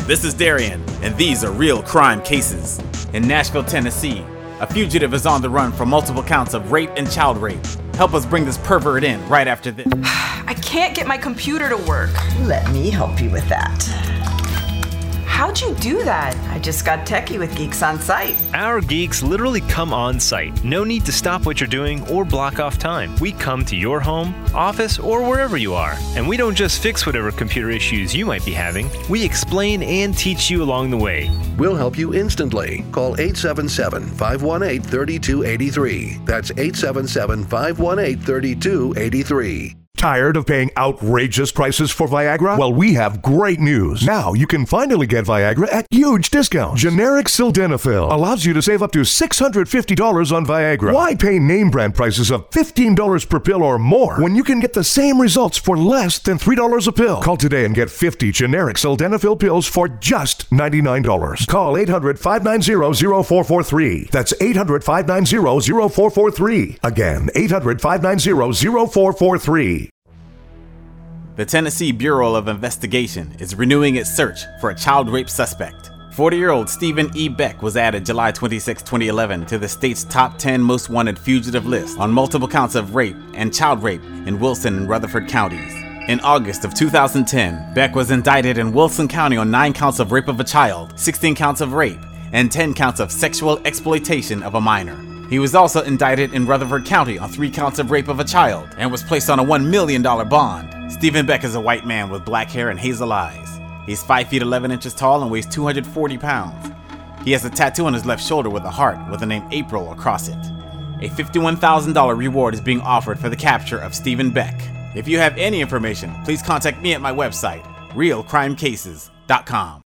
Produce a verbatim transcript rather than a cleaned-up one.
This is Darian, and these are real crime cases. In Nashville, Tennessee, a fugitive is on the run for multiple counts of rape and child rape. Help us bring this pervert in right after this. I can't get my computer to work. Let me help you with that. How'd you do that? I just got techie with Geeks on Site. Our geeks literally come on site. No need to stop what you're doing or block off time. We come to your home, office, or wherever you are. And we don't just fix whatever computer issues you might be having. We explain and teach you along the way. We'll help you instantly. Call eight seven seven, five one eight, three two eight three. That's eight seven seven, five one eight, three two eight three. Tired of paying outrageous prices for Viagra? Well, we have great news. Now you can finally get Viagra at huge discounts. Generic sildenafil allows you to save up to six hundred fifty dollars on Viagra. Why pay name brand prices of fifteen dollars per pill or more when you can get the same results for less than three dollars a pill? Call today and get fifty generic sildenafil pills for just ninety-nine dollars. Call eight hundred, five nine zero, zero four four three. That's eight hundred, five nine zero, zero four four three. Again, eight hundred, five nine zero, zero four four three. The Tennessee Bureau of Investigation is renewing its search for a child rape suspect. forty-year-old Stephen E. Beck was added July twenty-sixth, twenty eleven to the state's top ten most wanted fugitive list on multiple counts of rape and child rape in Wilson and Rutherford counties. In August of two thousand ten, Beck was indicted in Wilson County on nine counts of rape of a child, sixteen counts of rape, and ten counts of sexual exploitation of a minor. He was also indicted in Rutherford County on three counts of rape of a child and was placed on a one million dollars bond. Stephen Beck is a white man with black hair and hazel eyes. He's five feet eleven inches tall and weighs two hundred forty pounds. He has a tattoo on his left shoulder with a heart with the name April across it. A fifty-one thousand dollars reward is being offered for the capture of Stephen Beck. If you have any information, please contact me at my website, real crime cases dot com.